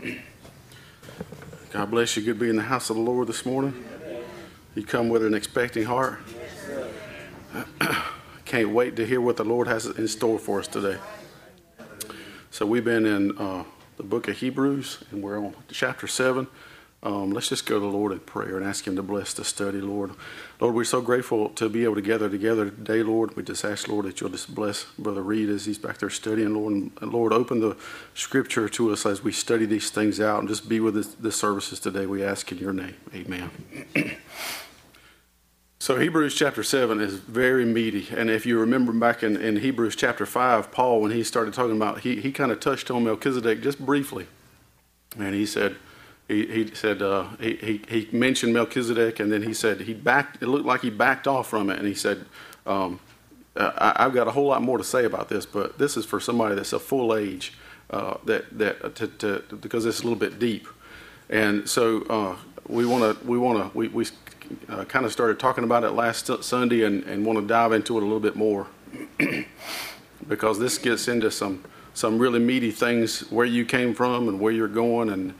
God bless you. Good to be in the house of the Lord this morning. You come with an expecting heart. Can't wait to hear what the Lord has in store for us today. So we've been in the book of Hebrews, and we're on chapter 7. Let's just go to the Lord in prayer and ask Him to bless the study, Lord. Lord, we're so grateful to be able to gather together today, Lord. We just ask, Lord, that you'll just bless Brother Reed as he's back there studying, Lord. And Lord, open the Scripture to us as we study these things out, and just be with the services today. We ask in your name. Amen. So Hebrews chapter 7 is very meaty. And if you remember back in Hebrews chapter 5, Paul, when he started talking about, he kind of touched on Melchizedek just briefly. And he said, he mentioned Melchizedek, and then he said it looked like he backed off from it, and he said, I've got a whole lot more to say about this, but this is for somebody that's a full age, because it's a little bit deep. And so we kind of started talking about it last Sunday, and want to dive into it a little bit more because this gets into some really meaty things, where you came from and where you're going, and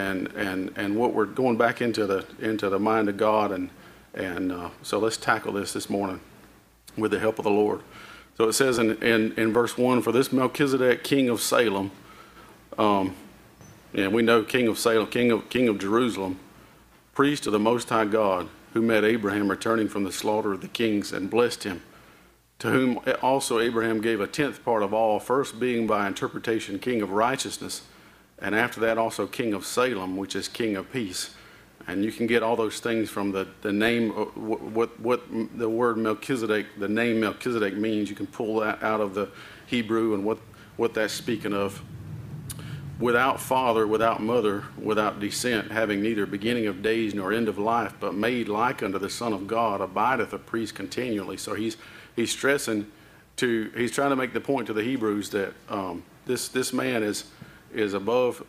what we're going back into the mind of God, and so let's tackle this morning with the help of the Lord. So it says in verse 1, for this Melchizedek, king of Salem, and we know king of Salem, king of Jerusalem, priest of the Most High God, who met Abraham returning from the slaughter of the kings and blessed him, to whom also Abraham gave a tenth part of all, first being by interpretation king of righteousness, and after that also king of Salem, which is king of peace. And you can get all those things from the name, what the word Melchizedek, the name Melchizedek means. You can pull that out of the Hebrew and what that's speaking of. Without father, without mother, without descent, having neither beginning of days nor end of life, but made like unto the Son of God, abideth a priest continually. So he's stressing he's trying to make the point to the Hebrews that this man is above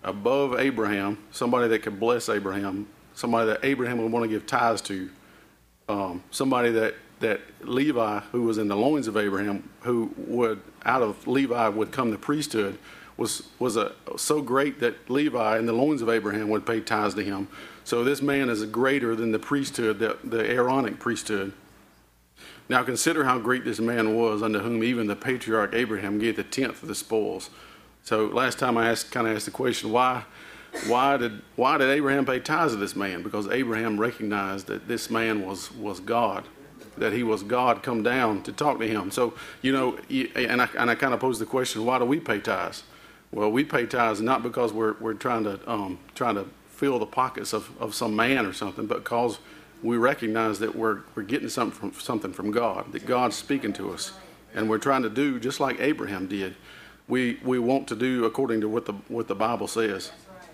Abraham, somebody that could bless Abraham, somebody that Abraham would want to give tithes to, somebody that Levi, who was in the loins of Abraham, who would out of Levi would come the priesthood, was so great that Levi in the loins of Abraham would pay tithes to him. So this man is greater than the priesthood, the Aaronic priesthood. Now consider how great this man was, unto whom even the patriarch Abraham gave the tenth of the spoils. So last time I asked the question, why did Abraham pay tithes to this man? Because Abraham recognized that this man was God, that he was God come down to talk to him. So and I kind of posed the question, why do we pay tithes? Well, we pay tithes not because we're trying to fill the pockets of some man or something, but because we recognize that we're getting something from God, that God's speaking to us, and we're trying to do just like Abraham did. We want to do according to what the Bible says,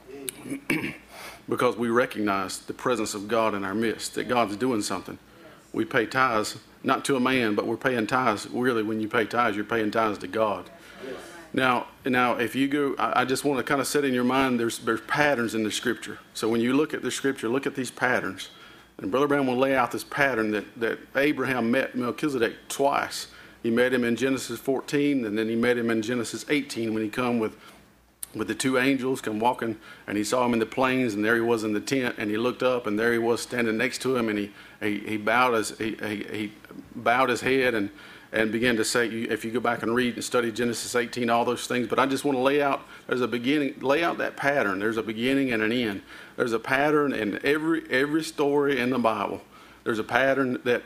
because we recognize the presence of God in our midst, that God's doing something. We pay tithes not to a man, but we're paying tithes. Really, when you pay tithes, you're paying tithes to God. Now, if you go, I just want to kind of set in your mind, there's patterns in the Scripture. So when you look at the Scripture, look at these patterns. And Brother Brown will lay out this pattern that Abraham met Melchizedek twice. He met him in Genesis 14, and then he met him in Genesis 18 when he come with the two angels come walking, and he saw him in the plains, and there he was in the tent, and he looked up, and there he was standing next to him, and he bowed his head and began to say, if you go back and read and study Genesis 18, all those things. But I just want to lay out that pattern. There's a beginning and an end. There's a pattern in every story in the Bible. There's a pattern that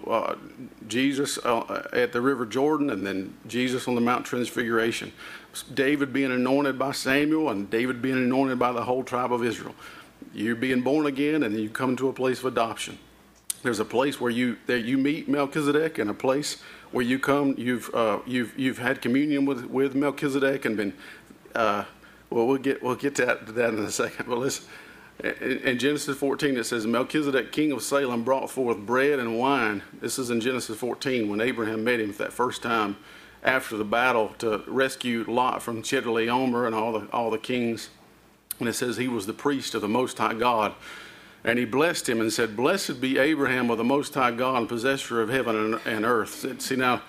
Jesus at the River Jordan, and then Jesus on the Mount Transfiguration. David being anointed by Samuel, and David being anointed by the whole tribe of Israel. You're being born again, and then you come to a place of adoption. There's a place where you meet Melchizedek, and a place where you come. You've had communion with Melchizedek, and been. We'll get to that in a second. But listen. In Genesis 14, it says, Melchizedek, king of Salem, brought forth bread and wine. This is in Genesis 14, when Abraham met him for that first time after the battle to rescue Lot from Chedorlaomer and all the kings. And it says he was the priest of the Most High God. And he blessed him and said, "Blessed be Abraham of the Most High God, and possessor of heaven and earth." See now,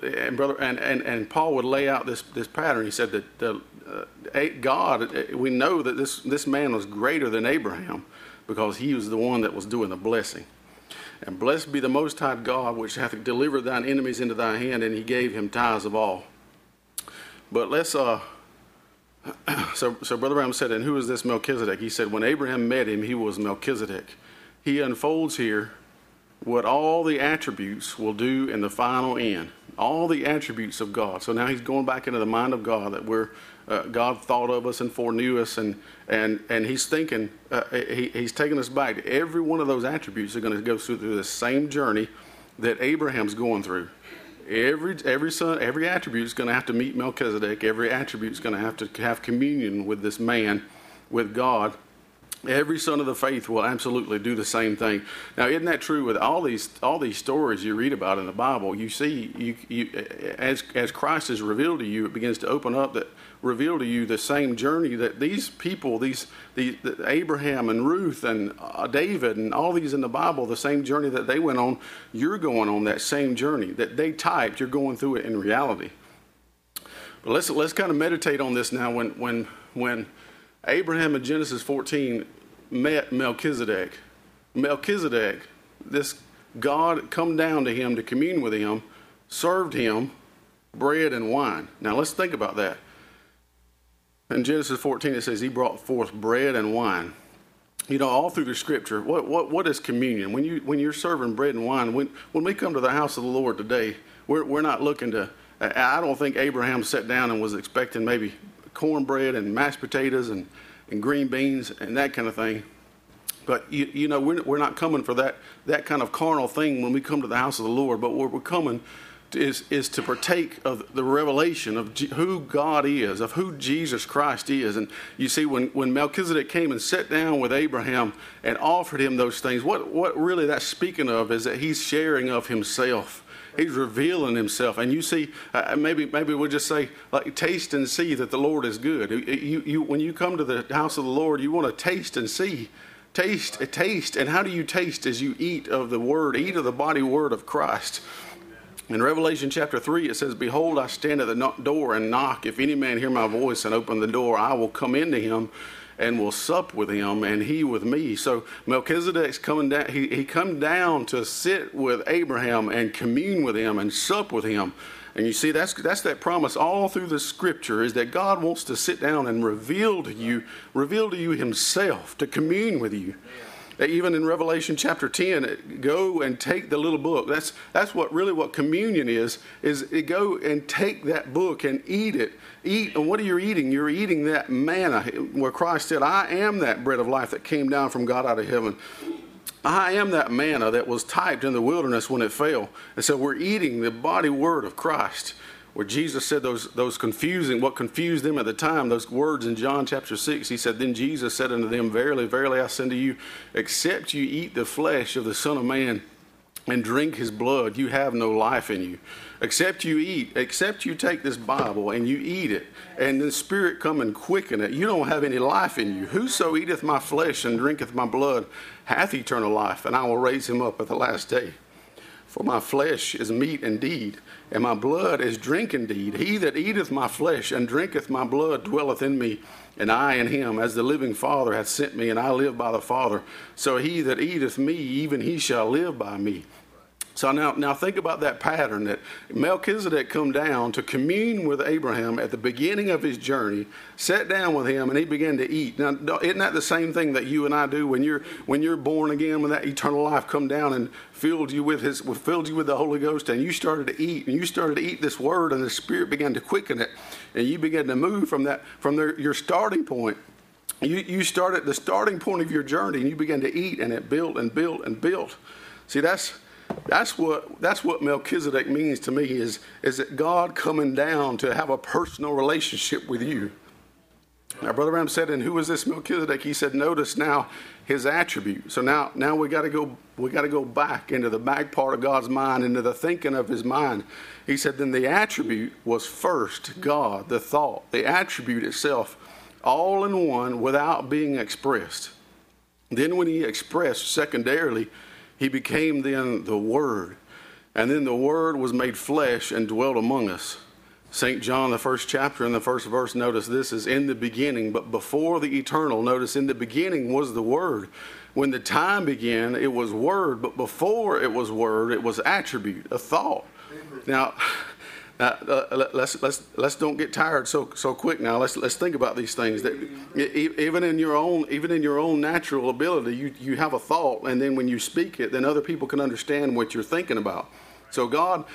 and Paul would lay out this pattern. He said that God, we know that this man was greater than Abraham because he was the one that was doing the blessing. And blessed be the Most High God, which hath delivered thine enemies into thy hand, and he gave him tithes of all. But let's so Brother Branham said, and who is this Melchizedek? He said, when Abraham met him, he was Melchizedek. He unfolds here what all the attributes will do in the final end. All the attributes of God. So now he's going back into the mind of God, that God thought of us and foreknew us, and he's thinking, he's taking us back. Every one of those attributes are going to go through the same journey that Abraham's going through. Every son, every attribute is going to have to meet Melchizedek. Every attribute is going to have communion with this man, with God. Every son of the faith will absolutely do the same thing. Now, isn't that true with all these stories you read about in the Bible? You see, as Christ is revealed to you, it begins to open up, that reveal to you the same journey that these people, the Abraham and Ruth and David and all these in the Bible, the same journey that they went on, you're going on that same journey that they typed. You're going through it in reality. But let's kind of meditate on this now. When Abraham in Genesis 14 met Melchizedek. Melchizedek, this God come down to him to commune with him, served him bread and wine. Now let's think about that. In Genesis 14 it says he brought forth bread and wine. You know, all through the scripture, what is communion? When you're serving bread and wine, when we come to the house of the Lord today, we're not looking to, I don't think Abraham sat down and was expecting maybe cornbread and mashed potatoes and green beans and that kind of thing. But you know, we're not coming for that kind of carnal thing when we come to the house of the Lord. But what we're coming is to partake of the revelation of who God is, of who Jesus Christ is. And you see, when Melchizedek came and sat down with Abraham and offered him those things, what really that's speaking of is that he's sharing of himself. He's revealing himself. And you see, maybe we'll just say, like, taste and see that the Lord is good. When you come to the house of the Lord, you want to taste and see. Taste. And how do you taste? As you eat of the word, eat of the body word of Christ. In Revelation chapter 3, it says, "Behold, I stand at the door and knock. If any man hear my voice and open the door, I will come into him and will sup with him, and he with me." So Melchizedek's coming down. He come down to sit with Abraham and commune with him and sup with him. And you see, that's that promise all through the scripture, is that God wants to sit down and reveal to you himself, to commune with you. Even in Revelation chapter 10, go and take the little book. That's what communion is go and take that book and eat it. And what are you eating? You're eating that manna, where Christ said, "I am that bread of life that came down from God out of heaven." I am that manna that was typed in the wilderness when it fell. And so we're eating the body word of Christ, where Jesus said those confusing, what confused them at the time, those words in John chapter 6. He said, "Then Jesus said unto them, Verily, verily, I say unto you, except you eat the flesh of the Son of Man and drink his blood, you have no life in you." Except you take this Bible and you eat it, and the Spirit come and quicken it, you don't have any life in you. "Whoso eateth my flesh and drinketh my blood hath eternal life, and I will raise him up at the last day. For my flesh is meat indeed, and my blood is drink indeed. He that eateth my flesh and drinketh my blood dwelleth in me, and I in him. As the living Father hath sent me, and I live by the Father, so he that eateth me, even he shall live by me." So now think about that pattern, that Melchizedek come down to commune with Abraham at the beginning of his journey, sat down with him, and he began to eat. Now, isn't that the same thing that you and I do when you're born again, when that eternal life come down and filled you with the Holy Ghost, and you started to eat this word, and the Spirit began to quicken it, and you began to move from your starting point. You start at the starting point of your journey, and you began to eat, and it built and built and built. See, that's what Melchizedek means to me, is that God coming down to have a personal relationship with you. Now, Brother Branham said, "And who is this Melchizedek?" He said, "Notice now his attribute." So now we got to go back into the back part of God's mind, into the thinking of his mind. He said, "Then the attribute was first God, the thought, the attribute itself, all in one, without being expressed." Then when he expressed secondarily, he became then the Word. And then the Word was made flesh and dwelt among us. St. John, the first chapter and the first verse, notice this is in the beginning, but before the eternal. Notice in the beginning was the Word. When the time began, it was Word, but before it was Word, it was attribute, a thought. Now, let's don't get tired so quick. Now let's think about these things. That even in your own natural ability, you have a thought, and then when you speak it, then other people can understand what you're thinking about. So God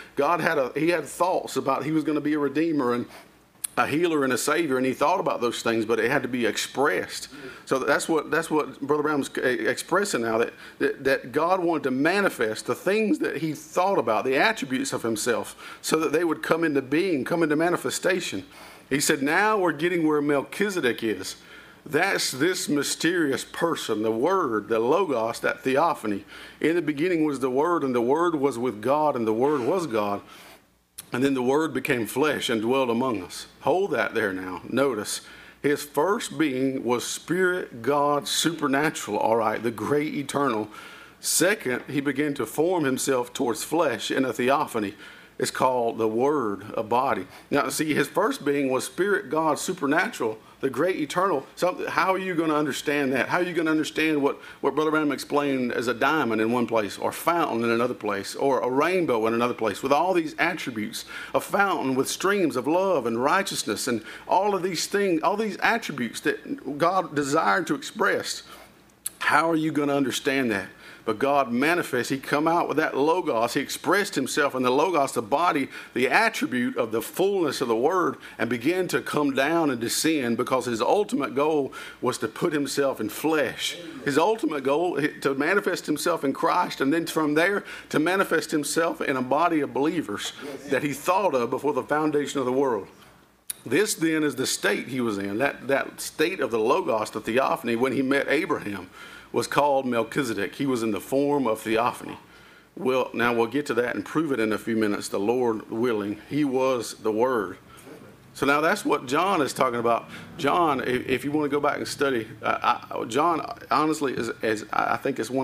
had thoughts about he was going to be a redeemer and a healer and a savior, and he thought about those things, but it had to be expressed. So that's what Brother Branham's expressing now, that God wanted to manifest the things that he thought about, the attributes of himself, so that they would come into being, come into manifestation. He said, now we're getting where Melchizedek is. That's this mysterious person, the Word, the Logos, that theophany. In the beginning was the Word, and the Word was with God, and the Word was God. And then the Word became flesh and dwelt among us. Hold that there now. Notice, his first being was Spirit, God, supernatural, all right, the great eternal. Second, he began to form himself towards flesh in a theophany. It's called the Word, a body. Now, see, his first being was Spirit, God, supernatural, the great eternal. How are you going to understand that? How are you going to understand what Brother Branham explained as a diamond in one place, or fountain in another place, or a rainbow in another place, with all these attributes, a fountain with streams of love and righteousness, and all of these things, all these attributes that God desired to express? How are you going to understand that? But God manifests. He come out with that Logos. He expressed himself in the Logos, the body, the attribute of the fullness of the Word, and began to come down and descend, because his ultimate goal was to put himself in flesh. His ultimate goal to manifest himself in Christ, and then from there to manifest himself in a body of believers that he thought of before the foundation of the world. This then is the state he was in, that state of the Logos, the theophany, when he met Abraham, was called Melchizedek. He was in the form of theophany. Well, now we'll get to that and prove it in a few minutes, the Lord willing. He was the Word. So now that's what John is talking about. John, if you want to go back and study, John honestly is I think it's one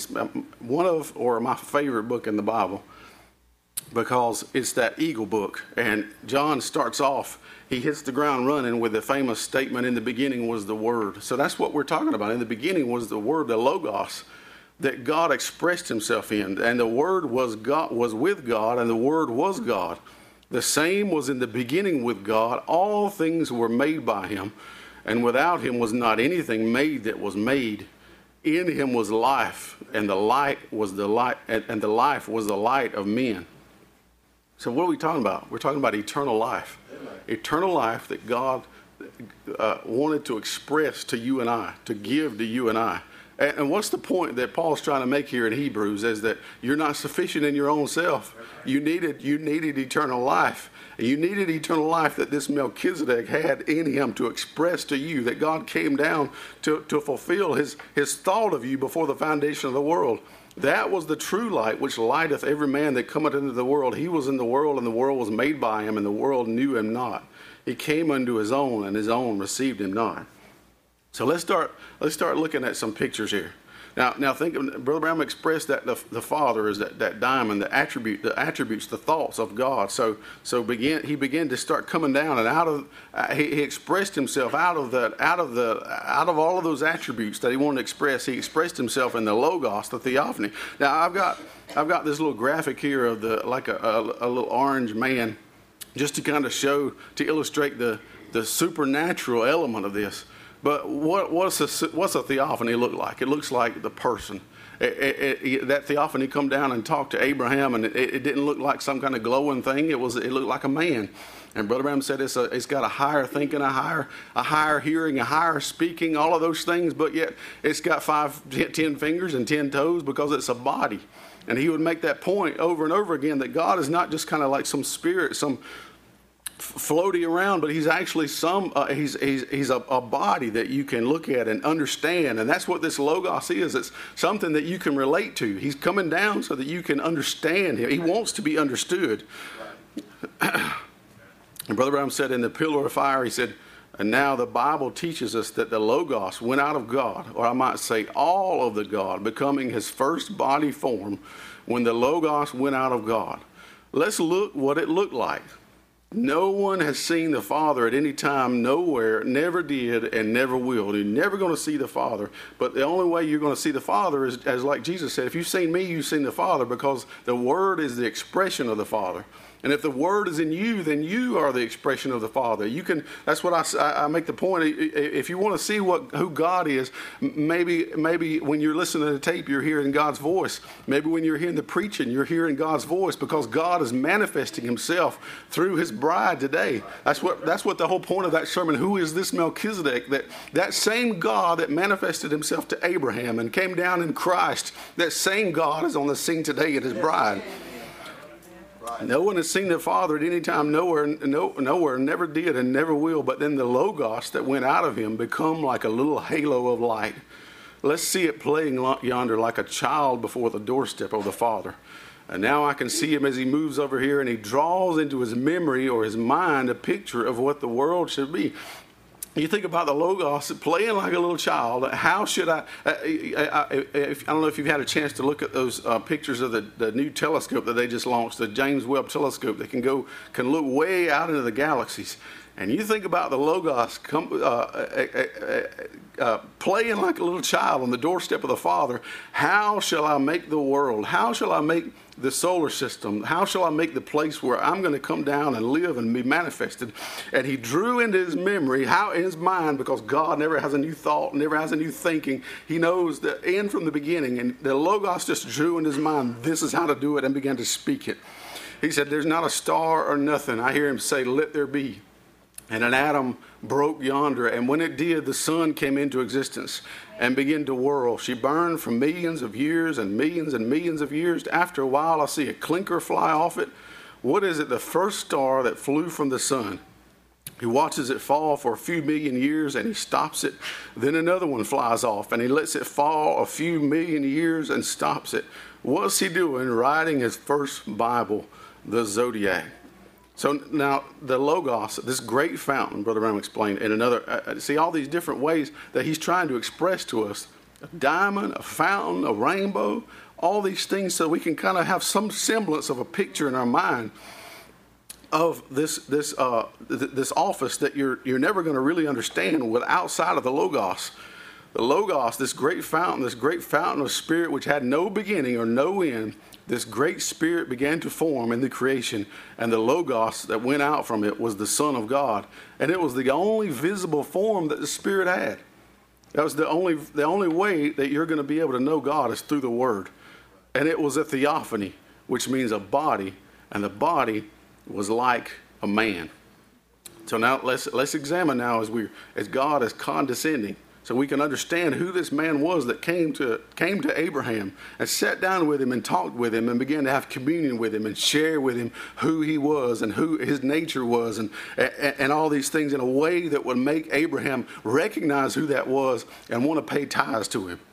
of my favorite book in the Bible, because it's that eagle book. And John starts off, he hits the ground running with the famous statement, in the beginning was the Word. So that's what we're talking about. In the beginning was the Word, the Logos, that God expressed himself in. And the Word was with God, and the Word was God. The same was in the beginning with God. All things were made by him, and without him was not anything made that was made. In him was life, and the light was the light, and the life was the light of men. So what are we talking about? We're talking about eternal life. Eternal life that God wanted to express to you and I, to give to you and I. And what's the point that Paul's trying to make here in Hebrews, is that you're not sufficient in your own self. You needed eternal life. And you needed eternal life that this Melchizedek had in him to express to you, that God came down to fulfill his thought of you before the foundation of the world. That was the true light, which lighteth every man that cometh into the world. He was in the world, and the world was made by him, and the world knew him not. He came unto his own, and his own received him not. So let's start looking at some pictures here. Now think of, Brother Branham expressed that the Father is that diamond, the attributes, the thoughts of God. So he began to start coming down, and he expressed himself out of all of those attributes that he wanted to express. He expressed himself in the Logos, the theophany. Now I've got this little graphic here of a little orange man, just to kind of to illustrate the supernatural element of this. But what's a theophany look like? It looks like the person. That theophany come down and talked to Abraham, and it didn't look like some kind of glowing thing. It looked like a man. And Brother Branham said it's got a higher thinking, a higher hearing, a higher speaking, all of those things, but yet it's got 10 fingers and 10 toes, because it's a body. And he would make that point over and over again, that God is not just kind of like some spirit, some floating around, but he's actually he's a body that you can look at and understand. And that's what this Logos is. It's something that you can relate to. He's coming down so that you can understand him. He wants to be understood. And Brother Branham said in the pillar of fire, he said, And now the Bible teaches us that the Logos went out of God, or I might say all of the God, becoming his first body form when the Logos went out of God. Let's look what it looked like. No one has seen the Father at any time, nowhere, never did, and never will. You're never going to see the Father. But the only way you're going to see the Father is, as like Jesus said, if you've seen me, you've seen the Father, because the Word is the expression of the Father. And if the Word is in you, then you are the expression of the Father. You can. That's what I make the point. If you want to see who God is, maybe when you're listening to the tape, you're hearing God's voice. Maybe when you're hearing the preaching, you're hearing God's voice, because God is manifesting himself through his bride today. That's what the whole point of that sermon, who is this Melchizedek? That same God that manifested himself to Abraham and came down in Christ, that same God is on the scene today in his bride. No one has seen the Father at any time, nowhere, never did and never will. But then the Logos that went out of him become like a little halo of light. Let's see it playing yonder like a child before the doorstep of the Father. And now I can see him as he moves over here, and he draws into his memory or his mind a picture of what the world should be. You think about the Logos playing like a little child. How should I don't know if you've had a chance to look at those pictures of the new telescope that they just launched, the James Webb telescope that can look way out into the galaxies. And you think about the Logos playing like a little child on the doorstep of the Father. How shall I make the world? How shall I make the solar system? How shall I make the place where I'm going to come down and live and be manifested? And he drew into his memory, in his mind, because God never has a new thought, never has a new thinking. He knows the end from the beginning. And the Logos just drew in his mind, this is how to do it, and began to speak it. He said, there's not a star or nothing. I hear him say, let there be. And an atom broke yonder, and when it did, the sun came into existence and began to whirl. She burned for millions of years and millions of years. After a while, I see a clinker fly off it. What is it? The first star that flew from the sun. He watches it fall for a few million years, and he stops it. Then another one flies off, and he lets it fall a few million years and stops it. What's he doing? Writing his first Bible, the Zodiac. So now the Logos, this great fountain, Brother Branham explained in another, see all these different ways that he's trying to express to us, a diamond, a fountain, a rainbow, all these things, so we can kind of have some semblance of a picture in our mind of this office that you're never going to really understand outside of the Logos. The Logos, this great fountain of spirit which had no beginning or no end, this great spirit began to form in the creation, and the Logos that went out from it was the Son of God. And it was the only visible form that the Spirit had. That was the only way that you're going to be able to know God is through the Word. And it was a theophany, which means a body, and the body was like a man. So now let's examine now as God is condescending, so we can understand who this man was that came to Abraham and sat down with him and talked with him and began to have communion with him and share with him who he was and who his nature was and all these things in a way that would make Abraham recognize who that was and want to pay tithes to him.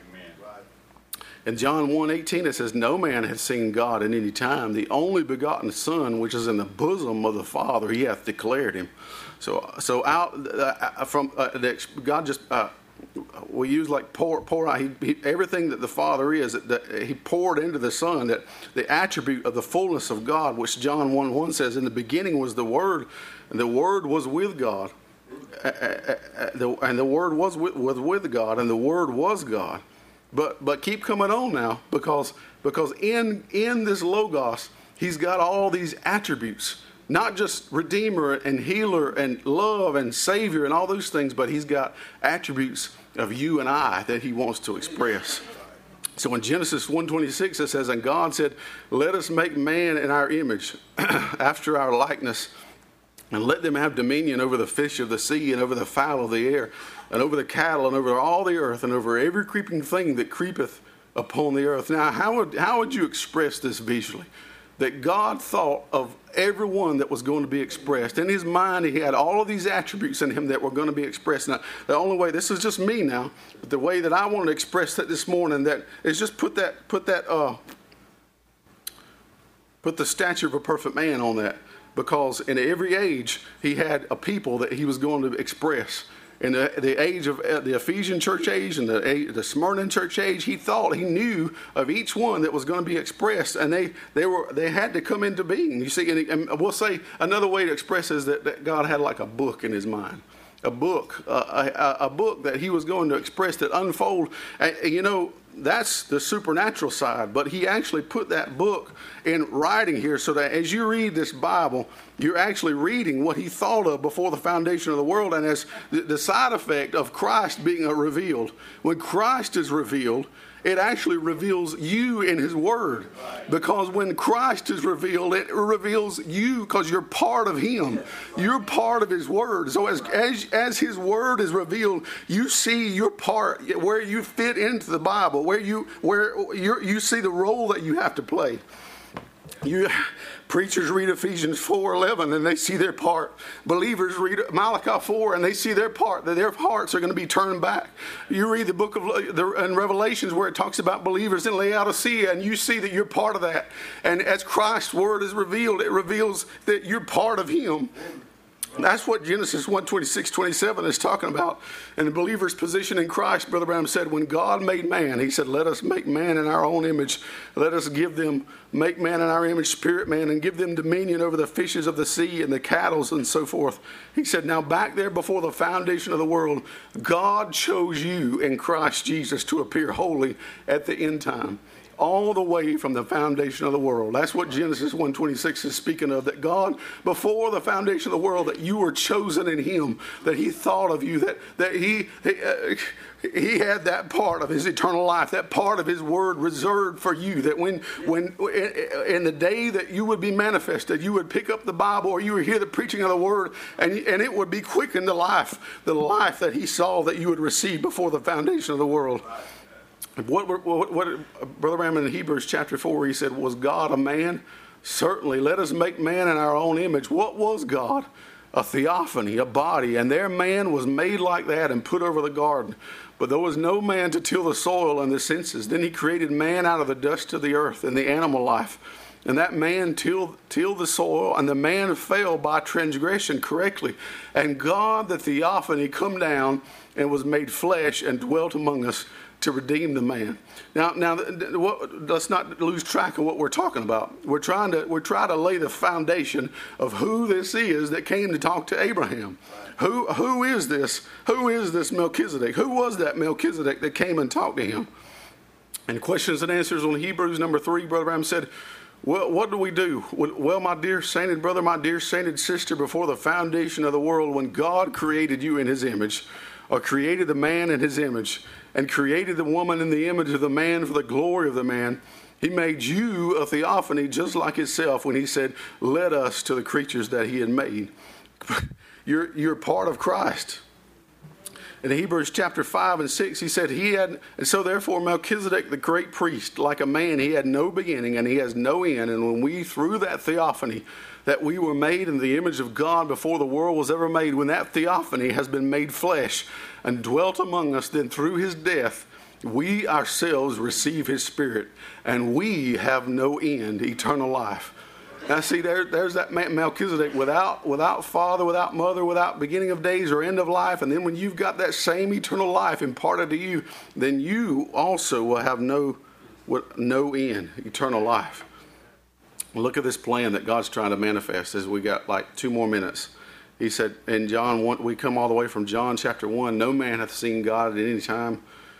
In John 1:18 it says, no man hath seen God at any time. The only begotten Son, which is in the bosom of the Father, he hath declared him. So out from God just we use like pour out. Everything that the Father is, that he poured into the Son, that the attribute of the fullness of God, which John 1:1 says, in the beginning was the Word, and the Word was with God, and the Word was with God, and the Word was God. But keep coming on now, because in this Logos, he's got all these attributes. Not just Redeemer and Healer and Love and Savior and all those things, but he's got attributes of you and I that he wants to express. So in Genesis 1:26 it says, and God said, let us make man in our image, after our likeness, and let them have dominion over the fish of the sea and over the fowl of the air and over the cattle and over all the earth and over every creeping thing that creepeth upon the earth. Now, how would you express this visually? That God thought of everyone that was going to be expressed. In his mind, he had all of these attributes in him that were going to be expressed. Now, the only way, this is just me now, but the way that I want to express that this morning, that is just put the statue of a perfect man on that. because in every age he had a people that he was going to express. In the age of the Ephesian church age and the Smyrna church age, he knew of each one that was going to be expressed, and they had to come into being. You see, and we'll say another way to express is that God had like a book in his mind, a book that he was going to express, that unfold. That's the supernatural side, but he actually put that book in writing here so that as you read this Bible, you're actually reading what he thought of before the foundation of the world, and as the side effect of Christ being revealed. When Christ is revealed, it actually reveals you in his word. Because when Christ is revealed, it reveals you because you're part of him. You're part of his word. So as his word is revealed, you see your part, where you fit into the Bible, where you see the role that you have to play. Preachers read Ephesians 4:11 and they see their part. Believers read Malachi 4 and they see their part, that their hearts are going to be turned back. You read the book of Revelations where it talks about believers in Laodicea, and you see that you're part of that. And as Christ's word is revealed, it reveals that you're part of him. That's what Genesis 1:26-27 is talking about. And the believer's position in Christ, Brother Branham said, when God made man, he said, let us make man in our own image. Let us make man in our image, spirit man, and give them dominion over the fishes of the sea and the cattle and so forth. He said, now back there before the foundation of the world, God chose you in Christ Jesus to appear holy at the end time. All the way from the foundation of the world. That's what Genesis 1:26 is speaking of, that God, before the foundation of the world, that you were chosen in him, that he thought of you, that he had that part of his eternal life, that part of his word reserved for you, that when in the day that you would be manifested, you would pick up the Bible or you would hear the preaching of the word, and it would be quickened to life, the life that he saw that you would receive before the foundation of the world. What Brother Branham in Hebrews chapter 4, he said, was God a man? Certainly, let us make man in our own image. What was God? A theophany, a body, and their man was made like that and put over the garden. But there was no man to till the soil and the senses. Then he created man out of the dust of the earth and the animal life. And that man tilled the soil, and the man fell by transgression correctly. And God, the theophany, come down and was made flesh and dwelt among us to redeem the man. Now, let's not lose track of what we're talking about. We're trying to lay the foundation of who this is that came to talk to Abraham. Who is this? Who is this Melchizedek? Who was that Melchizedek that came and talked to him? And questions and answers on Hebrews number 3, Brother Branham said, well, what do we do? Well, my dear sainted brother, my dear sainted sister, before the foundation of the world, when God created you in his image, or created the man in his image, and created the woman in the image of the man for the glory of the man, he made you a theophany just like himself when he said, let us to the creatures that he had made. You're part of Christ. In Hebrews chapter 5 and 6, he said, and so therefore Melchizedek, the great priest, like a man, he had no beginning and he has no end. And when we, through that theophany, that we were made in the image of God before the world was ever made, when that theophany has been made flesh and dwelt among us, then through his death, we ourselves receive his spirit, and we have no end, eternal life. Now see, there's that Melchizedek without father, without mother, without beginning of days or end of life. And then when you've got that same eternal life imparted to you, then you also will have no end, eternal life. Look at this plan that God's trying to manifest as we got like 2 more minutes. He said in John 1, we come all the way from John chapter 1, no man hath seen God at any time.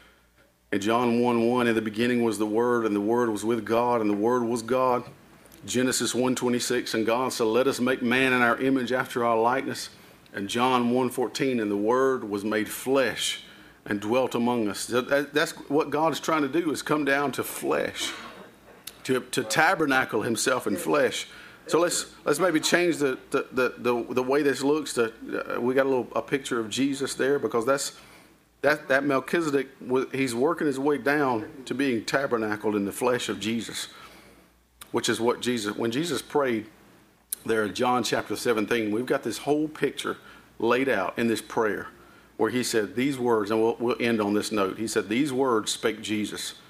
In John 1:1, in the beginning was the Word, and the Word was with God, and the Word was God. Genesis 1:26, and God said, let us make man in our image after our likeness. And John 1:14, and the Word was made flesh and dwelt among us. That's what God is trying to do, is come down to flesh, to tabernacle himself in flesh. So let's maybe change the way this looks. We got a picture of Jesus there, because that Melchizedek, he's working his way down to being tabernacled in the flesh of Jesus, which is what when Jesus prayed there in John chapter 17, we've got this whole picture laid out in this prayer where he said these words, and we'll end on this note. He said, these words spake Jesus,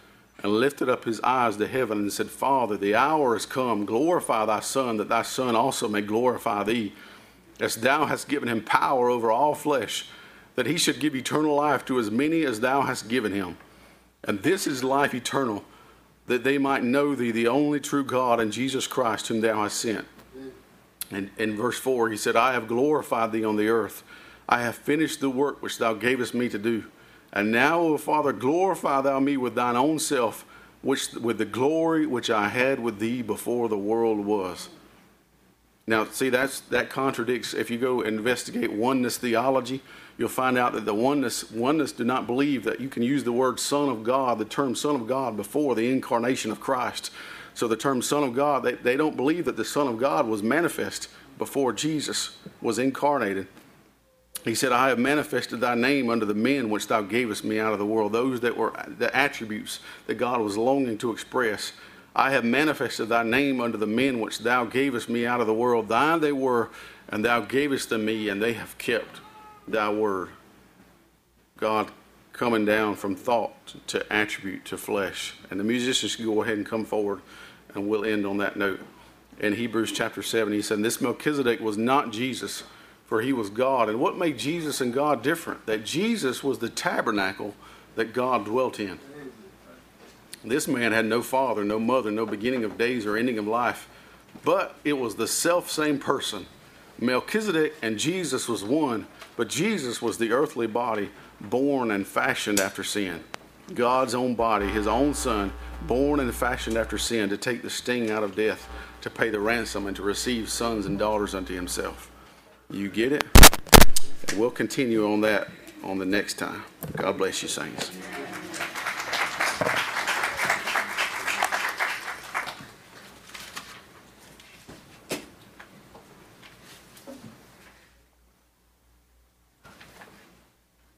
and lifted up his eyes to heaven and said, Father, the hour is come. Glorify thy Son, that thy Son also may glorify thee, as thou hast given him power over all flesh, that he should give eternal life to as many as thou hast given him. And this is life eternal, that they might know thee, the only true God, and Jesus Christ, whom thou hast sent. And in verse 4, he said, I have glorified thee on the earth. I have finished the work which thou gavest me to do. And now, O Father, glorify thou me with thine own self, with the glory which I had with thee before the world was. Now, see, that contradicts. If you go investigate oneness theology, you'll find out that the oneness do not believe that you can use the word Son of God, the term Son of God, before the incarnation of Christ. So the term Son of God, they don't believe that the Son of God was manifest before Jesus was incarnated. He said, I have manifested thy name unto the men which thou gavest me out of the world. Those that were the attributes that God was longing to express. I have manifested thy name unto the men which thou gavest me out of the world. Thine they were, and thou gavest them me, and they have kept thy word. God coming down from thought to attribute to flesh. And the musicians can go ahead and come forward, and we'll end on that note. In Hebrews chapter 7, he said, this Melchizedek was not Jesus, for he was God. And what made Jesus and God different? That Jesus was the tabernacle that God dwelt in. This man had no father, no mother, no beginning of days or ending of life. But it was the self-same person. Melchizedek and Jesus was one, but Jesus was the earthly body born and fashioned after sin. God's own body, his own son, born and fashioned after sin to take the sting out of death, to pay the ransom, and to receive sons and daughters unto himself. You get it? And we'll continue on that on the next time. God bless you, saints.